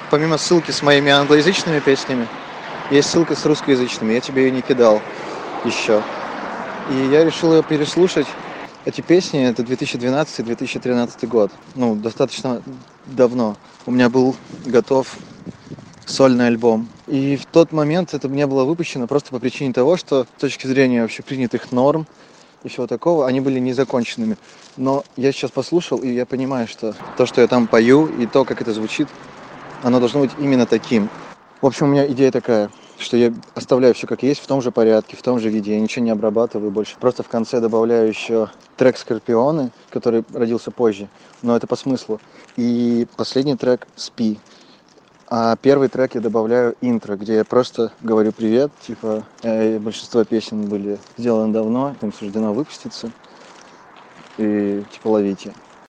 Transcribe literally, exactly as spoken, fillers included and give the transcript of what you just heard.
помимо ссылки с моими англоязычными песнями, есть ссылка с русскоязычными. Я тебе ее не кидал еще. И я решил ее переслушать. Эти песни, это две тысячи двенадцатый - две тысячи тринадцатый год. Ну, достаточно давно. У меня был готов сольный альбом. И в тот момент это не было выпущено просто по причине того, что с точки зрения общепринятых норм и всего такого, они были незаконченными. Но я сейчас послушал, и я понимаю, что то, что я там пою, и то, как это звучит, оно должно быть именно таким. В общем, у меня идея такая, что я оставляю все как есть, в том же порядке, в том же виде. Я ничего не обрабатываю больше. Просто в конце добавляю еще трек «Скорпионы», который родился позже, но это по смыслу. И последний трек «Спи». А первый трек я добавляю интро, где я просто говорю привет. Типа, э, большинство песен были сделаны давно, им суждено выпуститься. И типа ловите.